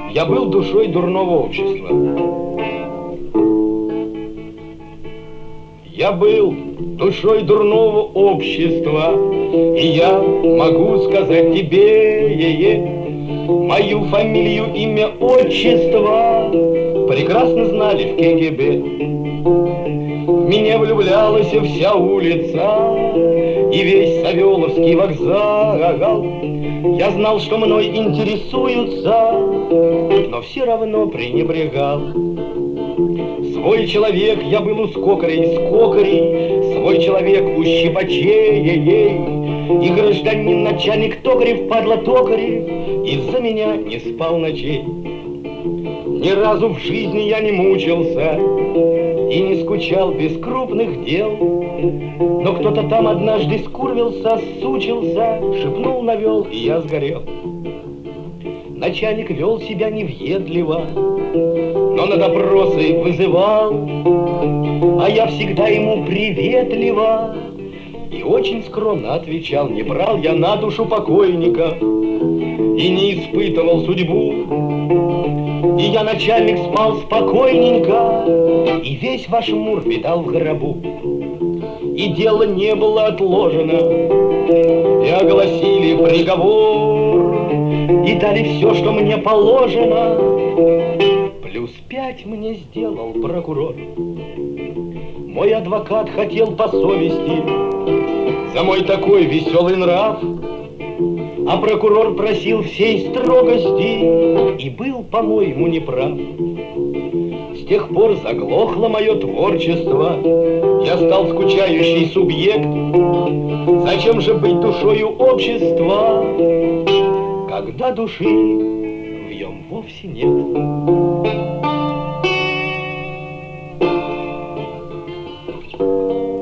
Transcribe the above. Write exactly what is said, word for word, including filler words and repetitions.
Я был душой дурного общества. Я был душой дурного общества, и я могу сказать тебе, е-е, мою фамилию, имя, отчество прекрасно знали в ке гэ бэ. В меня влюблялась вся улица и весь Савеловский вокзал. Я знал, что мной интересуются, но все равно пренебрегал. Свой человек я был у скокарей, скокарей, свой человек у щипачей, и гражданин начальник Токарев, падла Токарев, из-за меня не спал ночей. Ни разу в жизни я не мучился и не скучал без крупных дел, но кто-то там однажды скурвился, сучился, шепнул, навел, и я сгорел. Начальник вел себя невъедливо, но на допросы вызывал, а я всегда ему приветливо и очень скромно отвечал. Не брал я на душу покойника и не испытывал судьбу, и я, начальник, спал спокойненько, и весь ваш мур витал в гробу. И дело не было отложено, и огласили приговор, и дали все, что мне положено, плюс пять мне сделал прокурор. Мой адвокат хотел по совести за мой такой веселый нрав, а прокурор просил всей строгости и был, по-моему, неправ. С тех пор заглохло мое творчество, я стал скучающий субъект. Зачем же быть душою общества, когда души в нем вовсе нет?